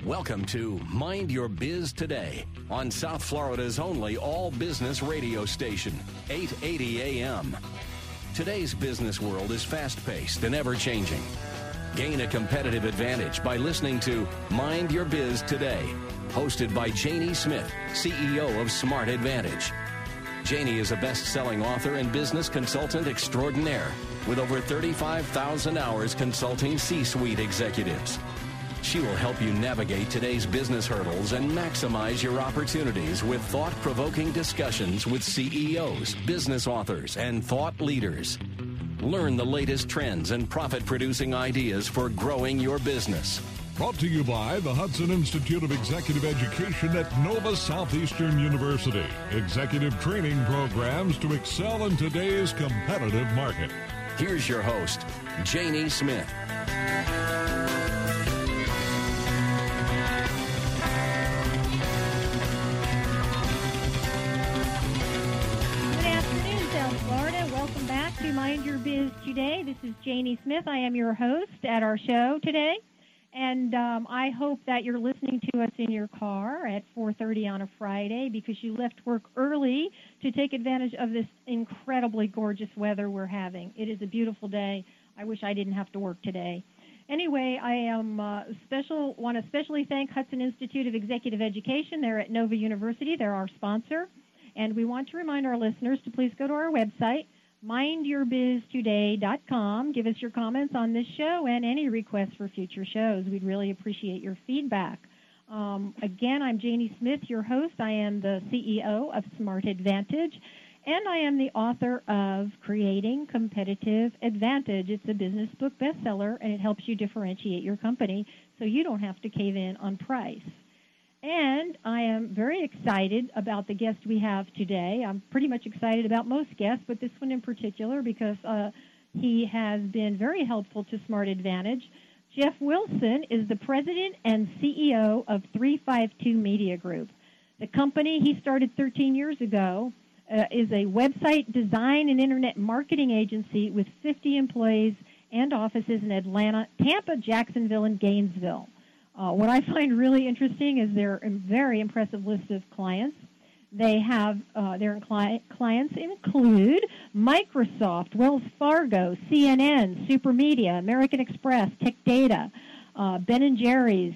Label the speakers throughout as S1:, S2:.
S1: Welcome to Mind Your Biz Today on South Florida's only all-business radio station, 880 AM. Today's business world is fast-paced and ever-changing. Gain a competitive advantage by listening to Mind Your Biz Today, hosted by Janie Smith, CEO of Smart Advantage. Janie is a best-selling author and business consultant extraordinaire with over 35,000 hours consulting C-suite executives. She will help you navigate today's business hurdles and maximize your opportunities with thought-provoking discussions with CEOs, business authors, and thought leaders. Learn the latest trends and profit-producing ideas for growing your business.
S2: Brought to you by the Hudson Institute of Executive Education at Nova Southeastern University. Executive training programs to excel in today's competitive market.
S1: Here's your host, Janie Smith.
S3: Mind Your Biz Today. This is Janie Smith. I am your host at our show today, and I hope that you're listening to us in your car at 4:30 on a Friday because you left work early to take advantage of this incredibly gorgeous weather we're having. It is a beautiful day. I wish I didn't have to work today. Anyway, I want to especially thank Hudson Institute of Executive Education. They're at Nova University. They're our sponsor, and we want to remind our listeners to please go to our website, mindyourbiztoday.com. Give us your comments on this show and any requests for future shows. We'd really appreciate your feedback. Again, I'm Janie Smith, your host. I am the CEO of Smart Advantage, and I am the author of Creating Competitive Advantage. It's a business book bestseller, and it helps you differentiate your company so you don't have to cave in on price. And I am very excited about the guest we have today. I'm pretty much excited about most guests, but this one in particular because he has been very helpful to Smart Advantage. Jeff Wilson is the president and CEO of 352 Media Group. The company he started 13 years ago is a website design and internet marketing agency with 50 employees and offices in Atlanta, Tampa, Jacksonville, and Gainesville. What I find really interesting is their very impressive list of clients. They have their clients include Microsoft, Wells Fargo, CNN, Supermedia, American Express, Tech Data, Ben & Jerry's.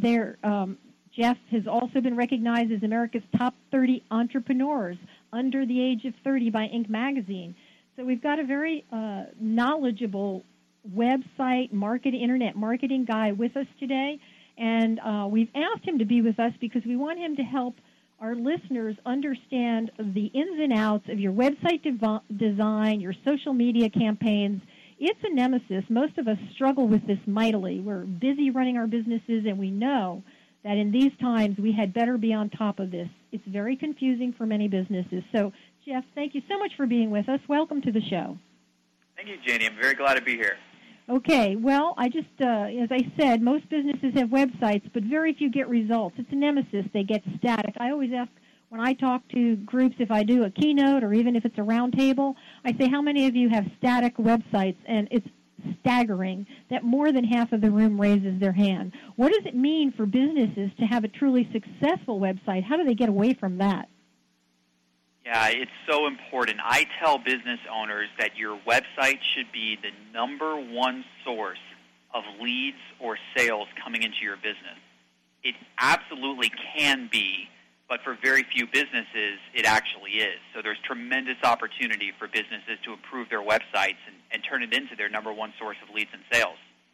S3: Jeff has also been recognized as America's top 30 entrepreneurs under the age of 30 by Inc. magazine. So we've got a very knowledgeable website internet marketing guy with us today. And we've asked him to be with us because we want him to help our listeners understand the ins and outs of your website design, your social media campaigns. It's a nemesis. Most of us struggle with this mightily. We're busy running our businesses, and we know that in these times we had better be on top of this. It's very confusing for many businesses. So, Jeff, thank you so much for being with us. Welcome to the show.
S4: Thank you, Janie. I'm very glad to be here.
S3: Okay, well, I just, as I said, most businesses have websites, but very few get results. It's a nemesis. They get static. I always ask when I talk to groups, if I do a keynote or even if it's a roundtable, I say, how many of you have static websites? And it's staggering that more than half of the room raises their hand. What does it mean for businesses to have a truly successful website? How do they get away from that?
S4: Yeah, it's so important. I tell business owners that your website should be the number one source of leads or sales coming into your business. It absolutely can be, but for very few businesses, it actually is. So there's tremendous opportunity for businesses to improve their websites and turn it into their number one source of leads and sales.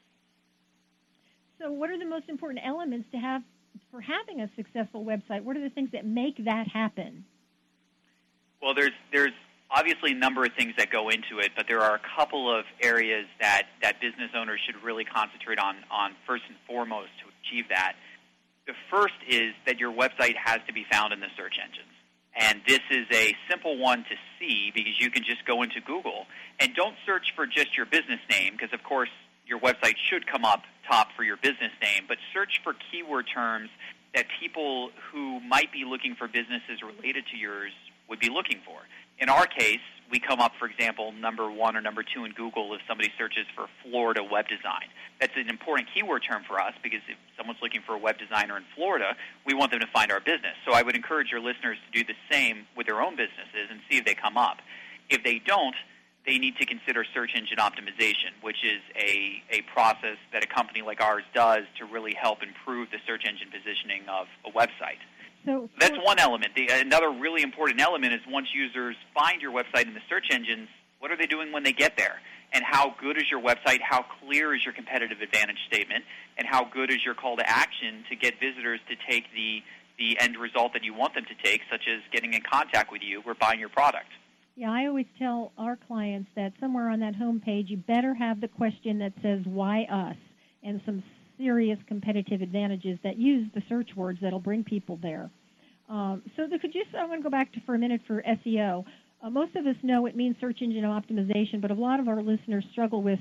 S3: So what are the most important elements to have for having a successful website? What are the things that make that happen?
S4: Well, there's obviously a number of things that go into it, but there are a couple of areas that business owners should really concentrate on first and foremost to achieve that. The first is that your website has to be found in the search engines. And this is a simple one to see because you can just go into Google and don't search for just your business name because, of course, your website should come up top for your business name, but search for keyword terms that people who might be looking for businesses related to yours would be looking for. In our case, we come up, for example, number 1 or number 2 in Google if somebody searches for Florida web design. That's an important keyword term for us because if someone's looking for a web designer in Florida, we want them to find our business. So I would encourage your listeners to do the same with their own businesses and see if they come up. If they don't, they need to consider search engine optimization, which is a process that a company like ours does to really help improve the search engine positioning of a website. So that's one element. Another really important element is once users find your website in the search engines, what are they doing when they get there? And how good is your website? How clear is your competitive advantage statement? And how good is your call to action to get visitors to take the end result that you want them to take, such as getting in contact with you or buying your product?
S3: Yeah, I always tell our clients that somewhere on that home page, you better have the question that says, why us? And some serious competitive advantages that use the search words that'll bring people there. I want to go back for a minute for SEO. Most of us know it means search engine optimization, but a lot of our listeners struggle with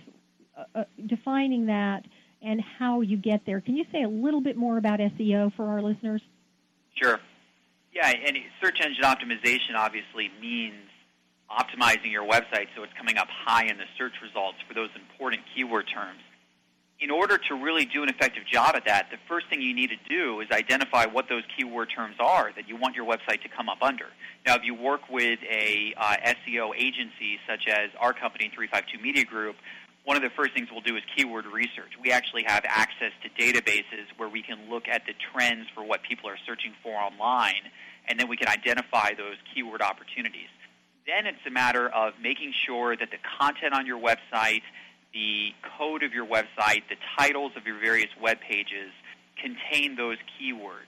S3: defining that and how you get there. Can you say a little bit more about SEO for our listeners?
S4: Sure. Yeah, and search engine optimization obviously means optimizing your website so it's coming up high in the search results for those important keyword terms. In order to really do an effective job at that, the first thing you need to do is identify what those keyword terms are that you want your website to come up under. Now, if you work with a SEO agency such as our company, 352 Media Group, one of the first things we'll do is keyword research. We actually have access to databases where we can look at the trends for what people are searching for online, and then we can identify those keyword opportunities. Then it's a matter of making sure that the content on your website, the code of your website, the titles of your various web pages contain those keywords,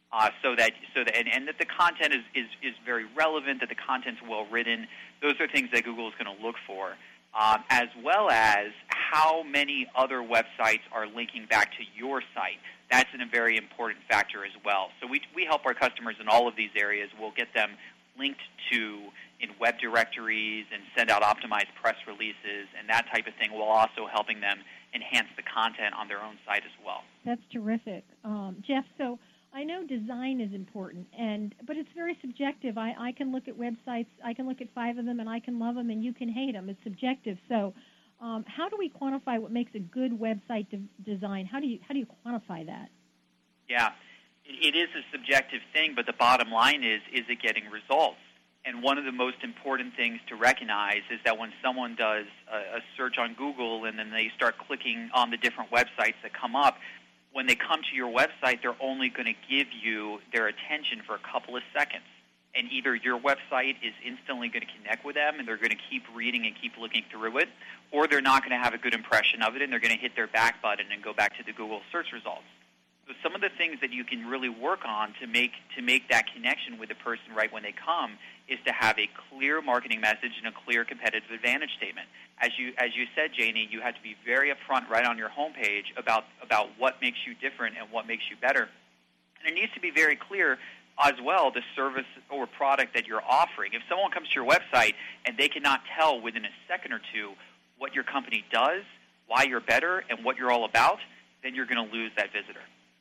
S4: so that the content is very relevant, that the content's well written. Those are things that Google is going to look for, as well as how many other websites are linking back to your site. That's a very important factor as well. So we help our customers in all of these areas. We'll get them linked to in web directories and send out optimized press releases and that type of thing, while also helping them enhance the content on their own site as well.
S3: That's terrific. Jeff, so I know design is important, but it's very subjective. I can look at websites, I can look at 5 of them, and I can love them, and you can hate them. It's subjective. So how do we quantify what makes a good website design? How do you quantify that?
S4: Yeah, it is a subjective thing, but the bottom line is it getting results? And one of the most important things to recognize is that when someone does a search on Google and then they start clicking on the different websites that come up, when they come to your website, they're only going to give you their attention for a couple of seconds. And either your website is instantly going to connect with them and they're going to keep reading and keep looking through it, or they're not going to have a good impression of it and they're going to hit their back button and go back to the Google search results. So some of the things that you can really work on to make that connection with the person right when they come is to have a clear marketing message and a clear competitive advantage statement. As you said, Janie, you have to be very upfront right on your homepage about what makes you different and what makes you better. And it needs to be very clear as well the service or product that you're offering. If someone comes to your website and they cannot tell within a second or two what your company does, why you're better, and what you're all about, then you're going to lose that visitor.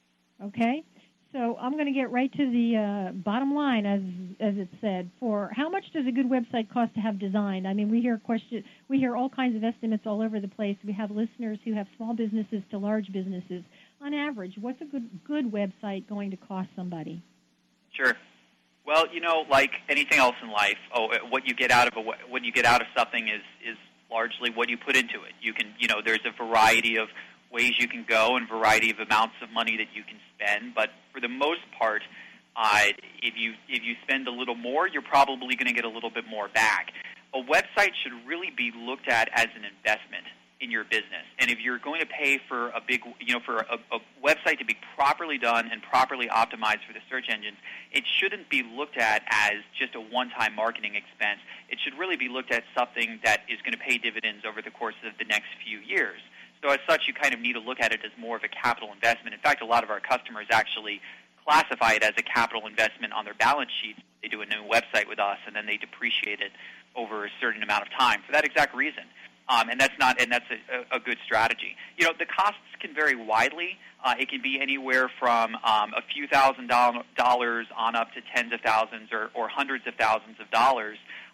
S4: Okay,
S3: so I'm going to get right to the bottom line, as it said. For how much does a good website cost to have designed? I mean, we hear all kinds of estimates all over the place. We have listeners who have small businesses to large businesses. On average, what's a good website going to cost somebody?
S4: Sure. Well, like anything else in life, what you get out of something is largely what you put into it. You can, there's a variety of ways you can go and variety of amounts of money that you can spend, but for the most part, if you spend a little more, you're probably going to get a little bit more back. A website should really be looked at as an investment in your business, and if you're going to pay for a website to be properly done and properly optimized for the search engines, it shouldn't be looked at as just a one-time marketing expense. It should really be looked at something that is going to pay dividends over the course of the next few years. So as such, you kind of need to look at it as more of a capital investment. In fact, a lot of our customers actually classify it as a capital investment on their balance sheets. They do a new website with us, and then they depreciate it over a certain amount of time for that exact reason. And that's a good strategy. The costs can vary widely. It can be anywhere from a few $1,000s on up to tens of thousands or hundreds of thousands of dollars.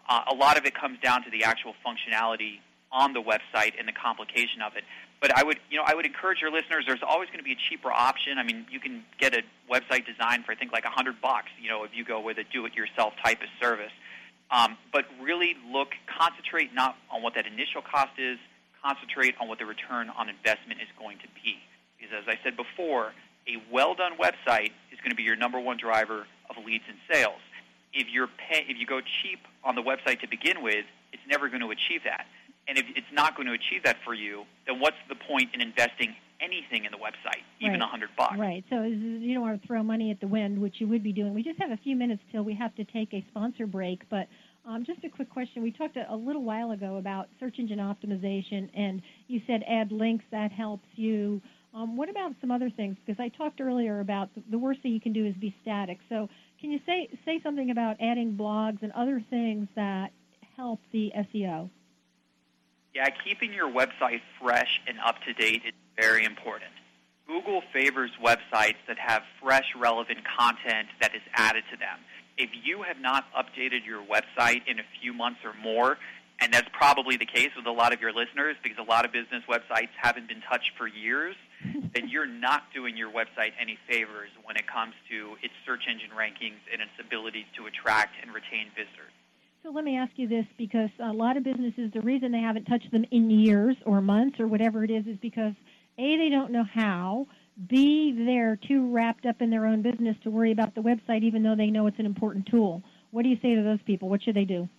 S4: A lot of it comes down to the actual functionality on the website and the complication of it. But I would encourage your listeners. There's always going to be a cheaper option. I mean, you can get a website design for I think like $100. If you go with a do-it-yourself type of service. But really concentrate not on what that initial cost is. Concentrate on what the return on investment is going to be. Because as I said before, a well-done website is going to be your number one driver of leads and sales. If you go cheap on the website to begin with, it's never going to achieve that. And if it's not going to achieve that for you, then what's the point in investing anything in the website, even $100?
S3: Right. So you don't want to throw money at the wind, which you would be doing. We just have a few minutes till we have to take a sponsor break, but just a quick question. We talked a little while ago about search engine optimization, and you said add links. That helps you. What about some other things? Because I talked earlier about the worst thing you can do is be static. So can you say something about adding blogs and other things that help the SEO?
S4: Yeah, keeping your website fresh and up-to-date is very important. Google favors websites that have fresh, relevant content that is added to them. If you have not updated your website in a few months or more, and that's probably the case with a lot of your listeners because a lot of business websites haven't been touched for years, then you're not doing your website any favors when it comes to its search engine rankings and its ability to attract and retain visitors.
S3: So let me ask you this, because a lot of businesses, the reason they haven't touched them in years or months or whatever it is because, A, they don't know how, B, they're too wrapped up in their own business to worry about the website even though they know it's an important tool. What do you say to those people? What should they do?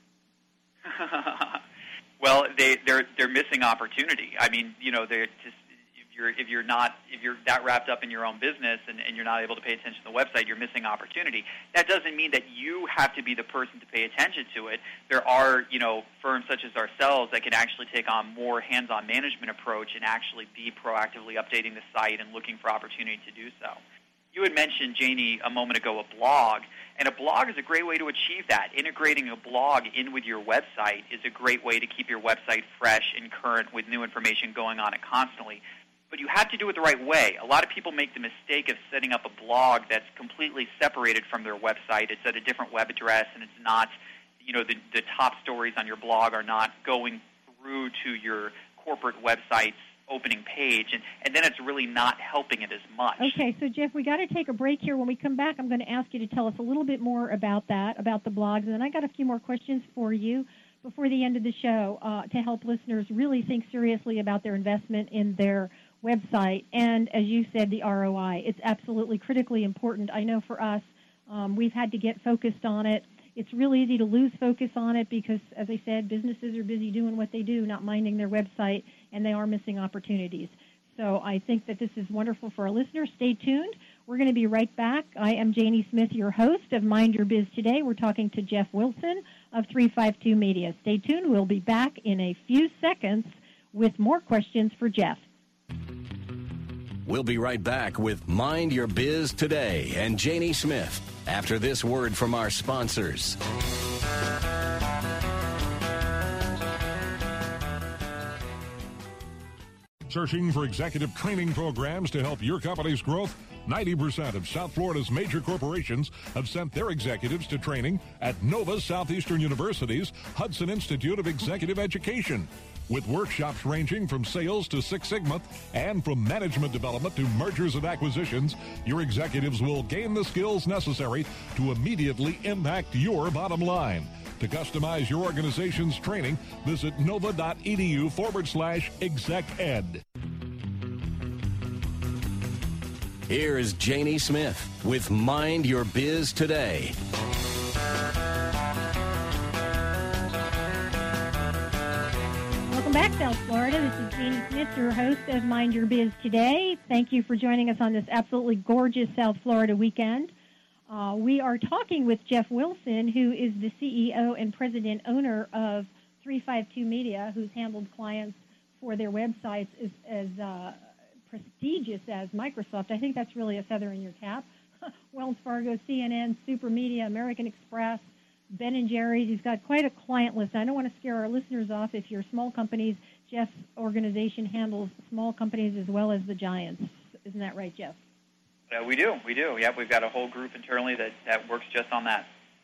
S4: Well, they're missing opportunity. I mean, they're just if you're that wrapped up in your own business and you're not able to pay attention to the website, you're missing opportunity. That doesn't mean that you have to be the person to pay attention to it. There are, firms such as ourselves that can actually take on more hands-on management approach and actually be proactively updating the site and looking for opportunity to do so. You had mentioned, Janie, a moment ago, a blog, and a blog is a great way to achieve that. Integrating a blog in with your website is a great way to keep your website fresh and current with new information going on it constantly. But you have to do it the right way. A lot of people make the mistake of setting up a blog that's completely separated from their website. It's at a different web address, and it's not, the top stories on your blog are not going through to your corporate website's opening page, and then it's really not helping it as much.
S3: Okay, so Jeff, we got to take a break here. When we come back, I'm going to ask you to tell us a little bit more about that, about the blogs, and then I got a few more questions for you before the end of the show to help listeners really think seriously about their investment in their website, and as you said, the ROI. It's absolutely critically important. I know for us, we've had to get focused on it. It's really easy to lose focus on it because, as I said, businesses are busy doing what they do, not minding their website, and they are missing opportunities. So I think that this is wonderful for our listeners. Stay tuned. We're going to be right back. I am Janie Smith, your host of Mind Your Biz Today. We're talking to Jeff Wilson of 352 Media. Stay tuned. We'll be back in a few seconds with more questions for Jeff.
S1: We'll be right back with Mind Your Biz Today and Janie Smith after this word from our sponsors.
S2: Searching for executive training programs to help your company's growth? 90% of South Florida's major corporations have sent their executives to training at Nova Southeastern University's Hudson Institute of Executive Education. With workshops ranging from sales to Six Sigma and from management development to mergers and acquisitions, your executives will gain the skills necessary to immediately impact your bottom line. To customize your organization's training, visit nova.edu/exec-ed.
S1: Here is Janie Smith with Mind Your Biz Today.
S3: Welcome back, South Florida. This is Janie Smith, your host of Mind Your Biz Today. Thank you for joining us on this absolutely gorgeous South Florida weekend. We are talking with Jeff Wilson, who is the CEO and president owner of 352 Media, who's handled clients for their websites as prestigious as Microsoft. I think that's really a feather in your cap. Wells Fargo, CNN, Super Media, American Express, Ben & Jerry's. He's got quite a client list. I don't want to scare our listeners off. If you're small companies, Jeff's organization handles small companies as well as the giants. Isn't that right, Jeff?
S4: We do. Yep, we've got a whole group internally that works just on that.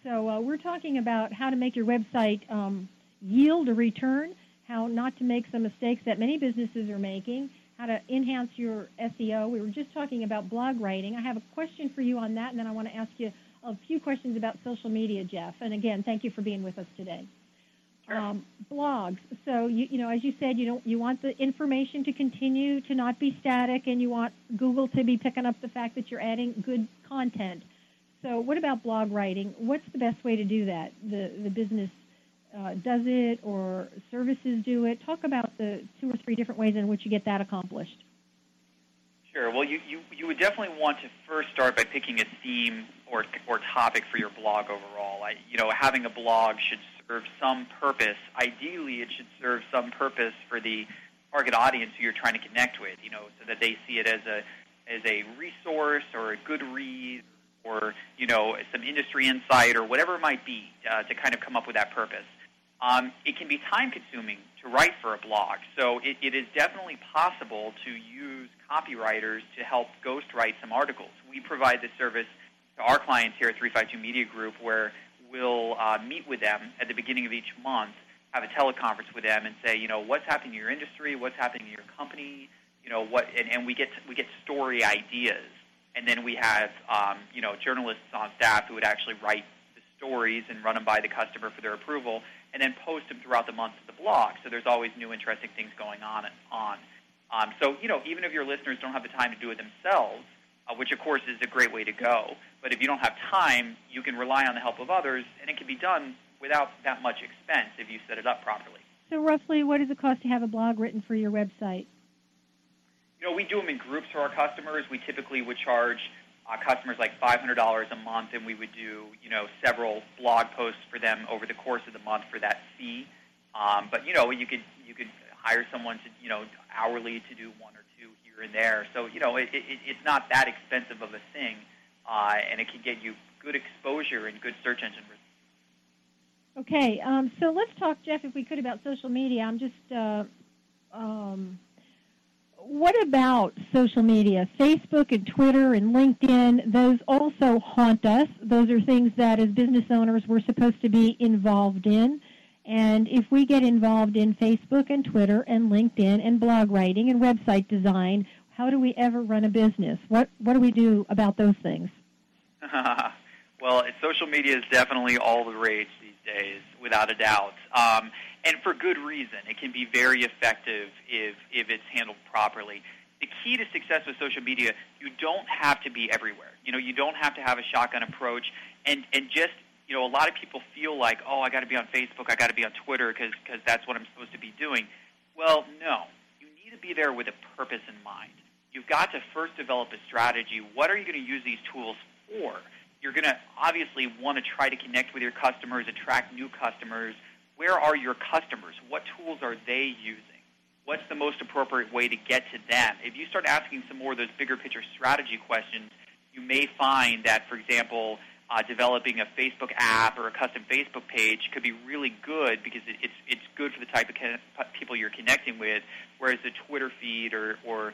S3: So we're talking about how to make your website yield a return, how not to make some mistakes that many businesses are making, how to enhance your SEO. We were just talking about blog writing. I have a question for you on that, and then I want to ask you a few questions about social media, Jeff. And again, thank you for being with us today.
S4: Sure.
S3: Blogs. So you know, as you said, you want the information to continue to not be static, and you want Google to be picking up the fact that you're adding good content. So what about blog writing? What's the best way to do that? The business does it, or services do it? Talk about the 2 or 3 different ways in which you get that accomplished.
S4: Sure. Well, you would definitely want to first start by picking a theme or topic for your blog overall. Having a blog should serve some purpose. Ideally, it should serve some purpose for the target audience who you're trying to connect with, so that they see it as a resource or a good read, or some industry insight or whatever it might be to kind of come up with that purpose. It can be time-consuming to write for a blog, so it is definitely possible to use copywriters to help ghostwrite some articles. We provide this service to our clients here at 352 Media Group, where we'll meet with them at the beginning of each month, have a teleconference with them, and say, what's happening in your industry, what's happening in your company, and we get story ideas. And then we have, journalists on staff who would actually write the stories and run them by the customer for their approval, and then post them throughout the month to the blog. So there's always new interesting things going on. So, even if your listeners don't have the time to do it themselves, which, of course, is a great way to go, but if you don't have time, you can rely on the help of others, and it can be done without that much expense if you set it up properly.
S3: So roughly, what does it cost to have a blog written for your website?
S4: We do them in groups for our customers. We typically would charge customers like $500 a month, and we would do, several blog posts for them over the course of the month for that fee. But you could hire someone to, hourly to do 1 or 2 here and there. So it's not that expensive of a thing, and it can get you good exposure and good search engine results.
S3: Okay, so let's talk, Jeff, if we could, about social media. I'm just what about social media? Facebook and Twitter and LinkedIn, those also haunt us. Those are things that as business owners we're supposed to be involved in. And if we get involved in Facebook and Twitter and LinkedIn and blog writing and website design, how do we ever run a business? What do we do about those things?
S4: Well, social media is definitely all the rage these days, without a doubt. And for good reason. It can be very effective if it's handled properly. The key to success with social media, you don't have to be everywhere. You don't have to have a shotgun approach. And just, a lot of people feel like, oh, I got to be on Facebook, I got to be on Twitter because that's what I'm supposed to be doing. Well, no. You need to be there with a purpose in mind. You've got to first develop a strategy. What are you going to use these tools for? You're going to obviously want to try to connect with your customers, attract new customers. Where are your customers? What tools are they using? What's the most appropriate way to get to them? If you start asking some more of those bigger picture strategy questions, you may find that, for example, developing a Facebook app or a custom Facebook page could be really good because it's good for the type of people you're connecting with, whereas the Twitter feed or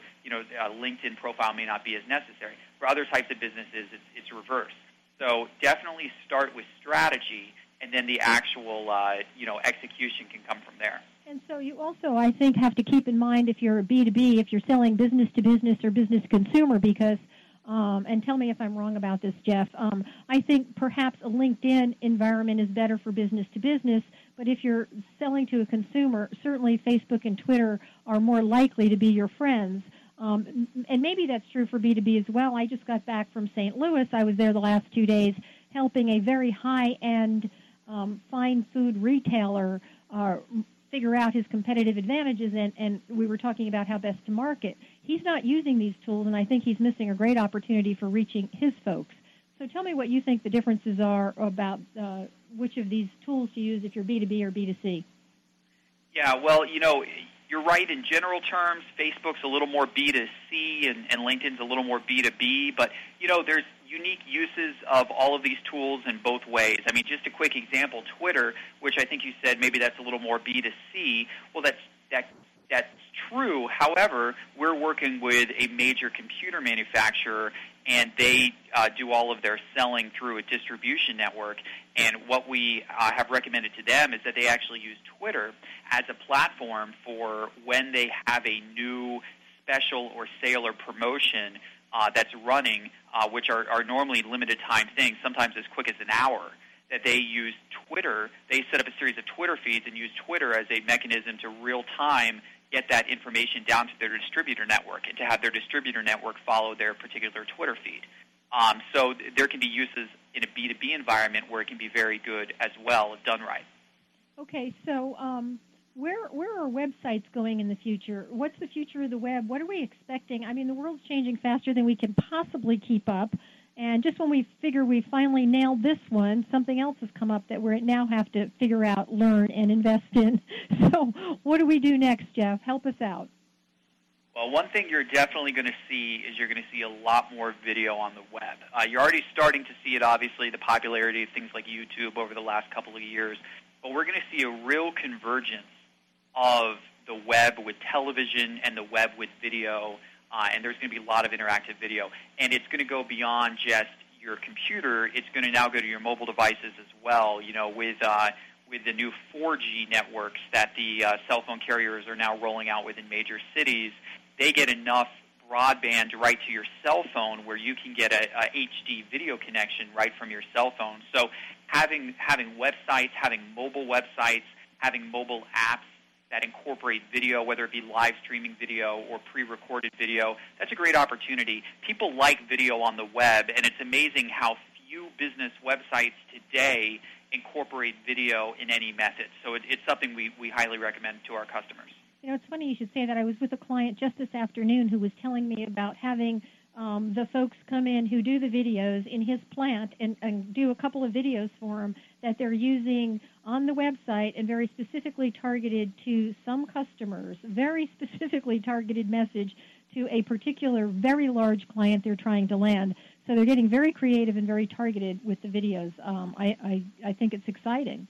S4: a LinkedIn profile may not be as necessary. For other types of businesses, it's reverse. So definitely start with strategy, and then the actual, execution can come from there.
S3: And so you also, I think, have to keep in mind if you're a B2B, if you're selling business to business or business consumer, because, and tell me if I'm wrong about this, Jeff, I think perhaps a LinkedIn environment is better for business to business, but if you're selling to a consumer, certainly Facebook and Twitter are more likely to be your friends. And maybe that's true for B2B as well. I just got back from St. Louis. I was there the last 2 days helping a very high-end fine food retailer figure out his competitive advantages, and we were talking about how best to market. He's not using these tools, and I think he's missing a great opportunity for reaching his folks. So tell me what you think the differences are about which of these tools to use if you're B2B or B2C.
S4: Yeah, well, you're right in general terms. Facebook's a little more B2C and LinkedIn's a little more B2B, but, there's unique uses of all of these tools in both ways. I mean, just a quick example, Twitter, which I think you said maybe that's a little more B2C, well, that that's true. However, we're working with a major computer manufacturer, and they do all of their selling through a distribution network. And what we have recommended to them is that they actually use Twitter as a platform for when they have a new special or sale or promotion that's running, which are normally limited time things, sometimes as quick as an hour, that they use Twitter. They set up a series of Twitter feeds and use Twitter as a mechanism to real-time get that information down to their distributor network and to have their distributor network follow their particular Twitter feed. So there can be uses in a B2B environment where it can be very good as well if done right.
S3: Okay, so where are websites going in the future? What's the future of the web? What are we expecting? I mean, the world's changing faster than we can possibly keep up. And just when we figure we finally nailed this one, something else has come up that we now have to figure out, learn, and invest in. So what do we do next, Jeff? Help us out.
S4: Well, one thing you're definitely going to see is you're going to see a lot more video on the web. You're already starting to see it, obviously, the popularity of things like YouTube over the last couple of years. But we're going to see a real convergence of the web with television and the web with video. And there's going to be a lot of interactive video. And it's going to go beyond just your computer. It's going to now go to your mobile devices as well, you know, with the new 4G networks that the cell phone carriers are now rolling out within major cities. They get enough broadband right to your cell phone where you can get a HD video connection right from your cell phone. So having websites, having mobile websites, having mobile apps that incorporate video, whether it be live streaming video or pre-recorded video, that's a great opportunity. People like video on the web, and it's amazing how few business websites today incorporate video in any method. So it's something we highly recommend to our customers.
S3: You know, it's funny you should say that. I was with a client just this afternoon who was telling me about having the folks come in who do the videos in his plant and do a couple of videos for him that they're using on the website and very specifically targeted to some customers, very specifically targeted message to a particular very large client they're trying to land. So they're getting very creative and very targeted with the videos. I think it's exciting.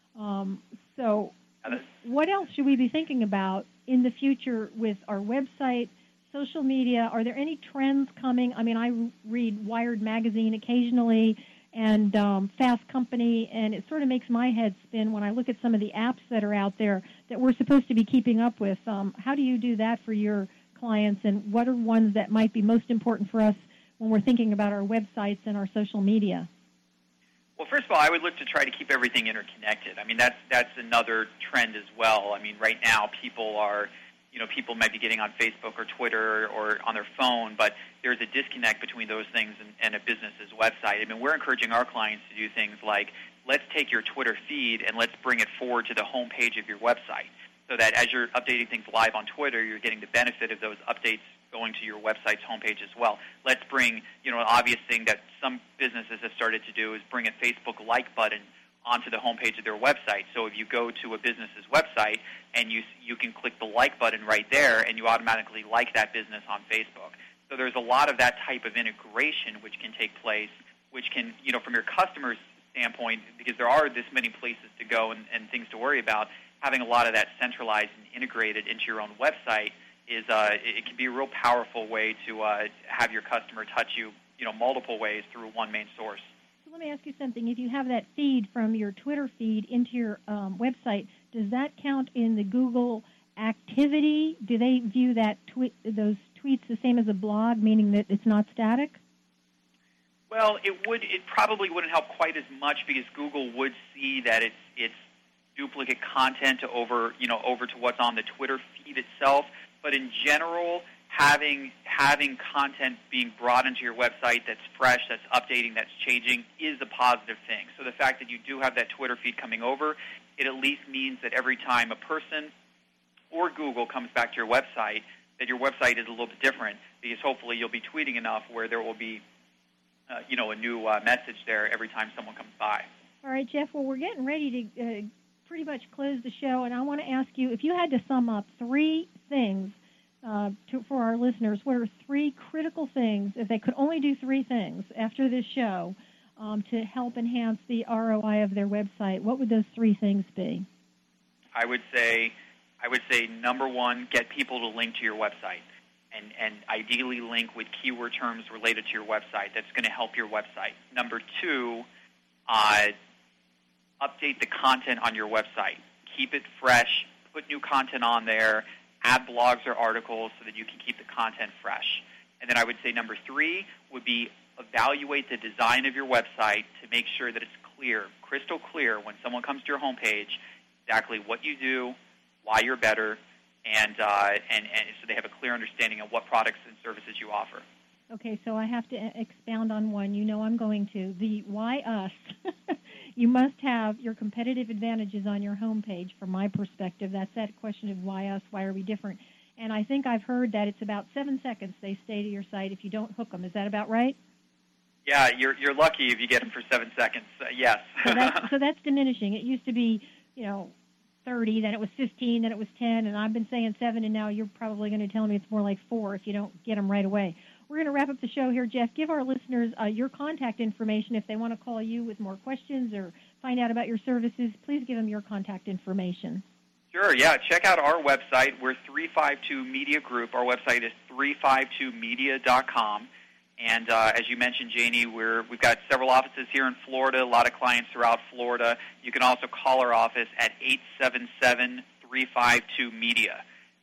S3: So what else should we be thinking about in the future with our website, social media? Are there any trends coming? I mean, I read Wired magazine occasionally and Fast Company, and it sort of makes my head spin when I look at some of the apps that are out there that we're supposed to be keeping up with. How do you do that for your clients, and what are ones that might be most important for us when we're thinking about our websites and our social media?
S4: Well, first of all, I would look to try to keep everything interconnected. I mean, that's another trend as well. I mean, right now people might be getting on Facebook or Twitter or on their phone, but there's a disconnect between those things and a business's website. I mean, we're encouraging our clients to do things like, let's take your Twitter feed and let's bring it forward to the home page of your website, so that as you're updating things live on Twitter, you're getting the benefit of those updates going to your website's homepage as well. Let's bring, an obvious thing that some businesses have started to do is bring a Facebook like button onto the homepage of their website. So if you go to a business's website and you can click the like button right there and you automatically like that business on Facebook. So there's a lot of that type of integration which can take place, which can, from your customer's standpoint, because there are this many places to go and things to worry about, having a lot of that centralized and integrated into your own website is it can be a real powerful way to have your customer touch you, multiple ways through one main source.
S3: So let me ask you something. If you have that feed from your Twitter feed into your website, does that count in the Google activity? Do they view that those tweets the same as a blog, meaning that it's not static?
S4: Well, it probably wouldn't help quite as much because Google would see that it's duplicate content over to what's on the Twitter feed itself. But in general, having content being brought into your website that's fresh, that's updating, that's changing is a positive thing. So the fact that you do have that Twitter feed coming over, it at least means that every time a person or Google comes back to your website, that your website is a little bit different, because hopefully you'll be tweeting enough where there will be a new message there every time someone comes by.
S3: All right, Jeff, well, we're getting ready to pretty much close the show, and I want to ask you, if you had to sum up three things for our listeners, what are three critical things, if they could only do three things after this show to help enhance the ROI of their website, what would those three things be?
S4: I would say I would say, number one, get people to link to your website, and ideally link with keyword terms related to your website. That's going to help your website. Number two, update the content on your website. Keep it fresh. Put new content on there. Add blogs or articles so that you can keep the content fresh. And then I would say number three would be evaluate the design of your website to make sure that it's clear, crystal clear, when someone comes to your homepage, exactly what you do, why you're better, and so they have a clear understanding of what products and services you offer.
S3: Okay, so I have to expound on one. You know I'm going to. The why us. You must have your competitive advantages on your homepage from my perspective. That's that question of why us, why are we different? And I think I've heard that it's about 7 seconds they stay to your site if you don't hook them. Is that about right?
S4: Yeah, you're lucky if you get them for 7 seconds. Yes.
S3: So that's diminishing. It used to be, 30, then it was 15, then it was 10, and I've been saying 7, and now you're probably going to tell me it's more like 4 if you don't get them right away. We're going to wrap up the show here, Jeff. Give our listeners your contact information if they want to call you with more questions or find out about your services. Please give them your contact information.
S4: Sure, yeah. Check out our website. We're 352 Media Group. Our website is 352media.com. And as you mentioned, Janie, we've got several offices here in Florida, a lot of clients throughout Florida. You can also call our office at 877-352-MEDIA,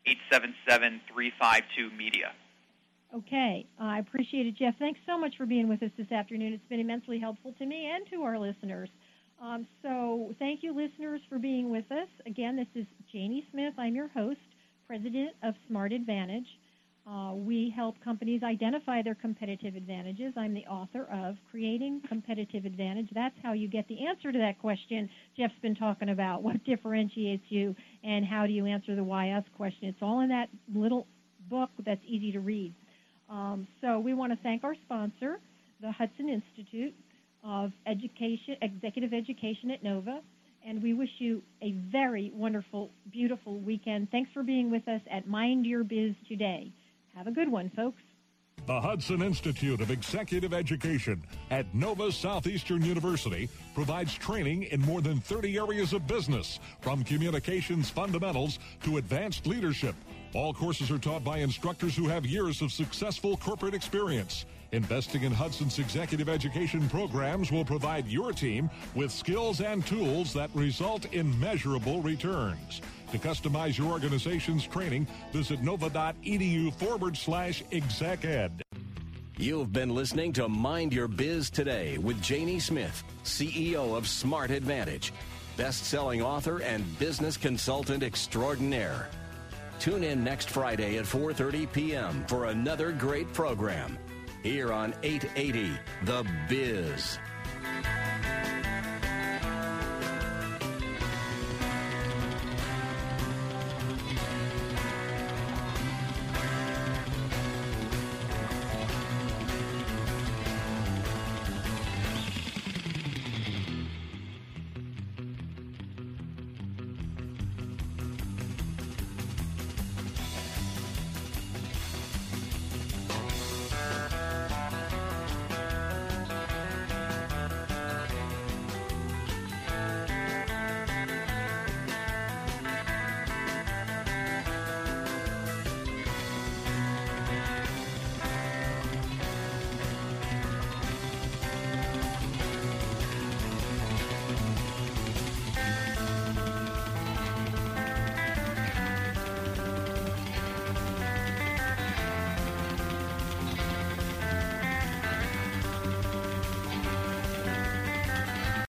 S4: 877-352-MEDIA.
S3: Okay. I appreciate it, Jeff. Thanks so much for being with us this afternoon. It's been immensely helpful to me and to our listeners. So thank you, listeners, for being with us. Again, this is Janie Smith. I'm your host, president of Smart Advantage. We help companies identify their competitive advantages. I'm the author of Creating Competitive Advantage. That's how you get the answer to that question Jeff's been talking about. What differentiates you and how do you answer the why us question? It's all in that little book that's easy to read. So we want to thank our sponsor, the Hudson Institute of Executive Education at Nova, and we wish you a very wonderful, beautiful weekend. Thanks for being with us at Mind Your Biz today. Have a good one, folks.
S2: The Hudson Institute of Executive Education at Nova Southeastern University provides training in more than 30 areas of business, from communications fundamentals to advanced leadership. All courses are taught by instructors who have years of successful corporate experience. Investing in Hudson's executive education programs will provide your team with skills and tools that result in measurable returns. To customize your organization's training, visit nova.edu/execed.
S1: You've been listening to Mind Your Biz Today with Janie Smith, CEO of Smart Advantage, best-selling author and business consultant extraordinaire. Tune in next Friday at 4:30 p.m. for another great program here on 880 The Biz.